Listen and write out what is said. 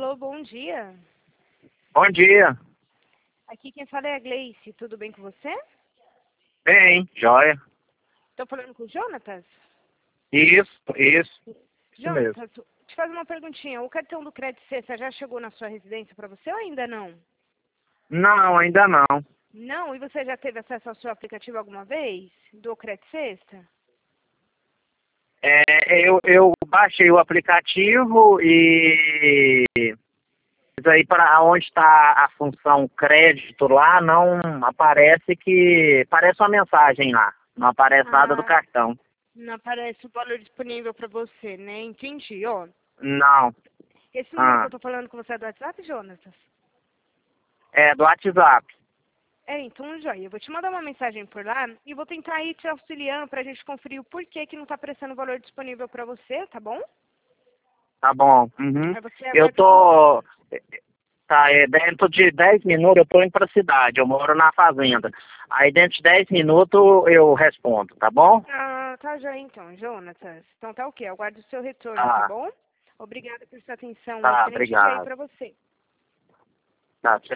Alô, bom dia. Bom dia. Aqui quem fala é a Gleice. Tudo bem com você? Bem, joia. Estou falando com o Jonatas? Isso mesmo. Jonatas, te fazer uma perguntinha. O cartão do Crédito Sexta já chegou na sua residência para você ou ainda não? Não, ainda não. Não? E você já teve acesso ao seu aplicativo alguma vez? Do Crédito Sexta? Eu baixei o aplicativo e isso aí para onde está a função crédito lá, não aparece aparece uma mensagem lá, não aparece nada do Ah, cartão. não aparece o valor disponível para você, né? Entendi, ó. Não. Esse número que eu Ah, tô falando com você é do WhatsApp, Jonatas? é do WhatsApp. Então, joia, eu vou te mandar uma mensagem por lá e vou tentar ir te auxiliando pra gente conferir o porquê que não tá aparecendo o valor disponível pra você, tá bom? Tá bom. Uhum. Aí você Eu aguarda só. tô Tá, dentro de 10 minutos eu tô indo pra cidade, eu moro na fazenda. Aí dentro de 10 minutos eu respondo, tá bom? Ah, tá joia então, Jonatas. Então tá ok, aguardo o seu retorno, tá Tá, bom? Obrigada por sua atenção, um tá, excelente dia aí obrigado. pra você. Tá,